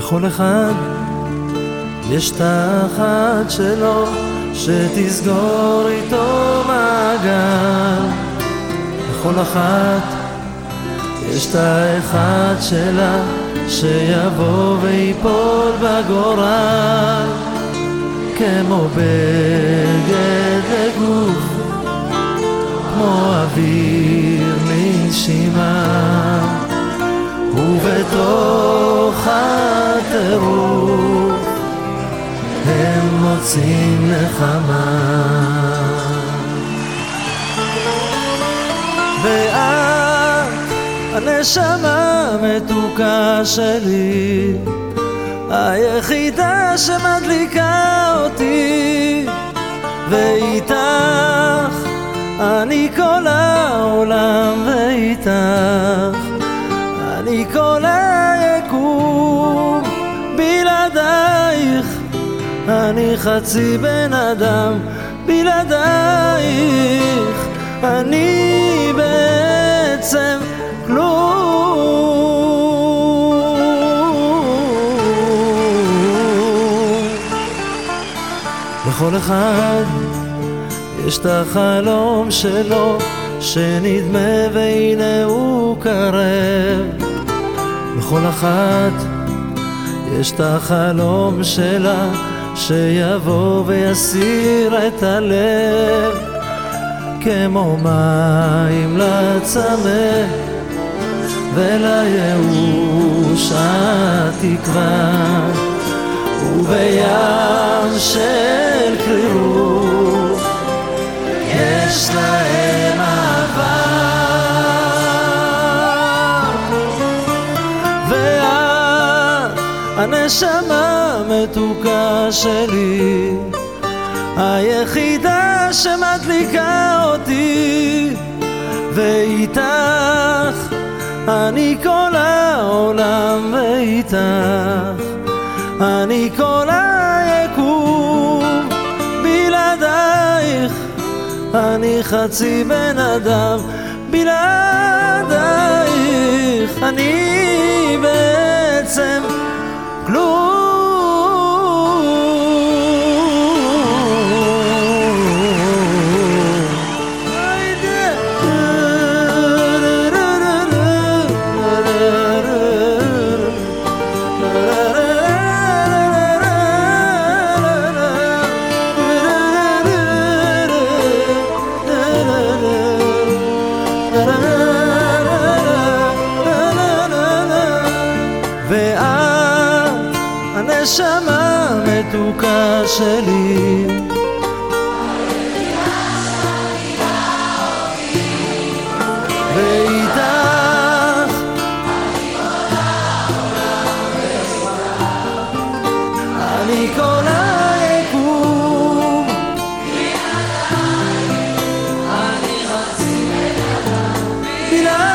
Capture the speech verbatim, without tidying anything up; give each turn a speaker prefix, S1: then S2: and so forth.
S1: לכל אחד יש את האחת שלו שתסגור איתו מעגל. לכל אחת יש את האחד שלה שיבוא ויפול בגורל, כמו בגד לגוף, כמו אוויר לנשימה, ובתוך הטירוף הם מוצאים נחמה. ואת הנשמה המתוקה שלי, היחידה שמדליקה אותי, ואיתך אני כל העולם, ואיתך אני כל היקום. בלעדייך אני חצי בן אדם, בלעדייך אני בעצם כלום. לכל אחד יש את החלום שלו שנדמה והנה הוא קרב. לכל אחת יש את החלום שלה שיבוא ויסיר את הלב, כמו מים לצמא ולייאוש התקווה, ובים של קרירות יש להם אהבה. ואת הנשמה המתוקה שלי, היחידה שמדליקה אותי, ואיתך אני כל העולם, ואיתך אני כל היקום. בלעדייך אני חצי בן אדם, בלעדייך אני בעצם כלום. ואת הנשמה המתוקה שלי, ואיתך אני כל היקום. בלעדייך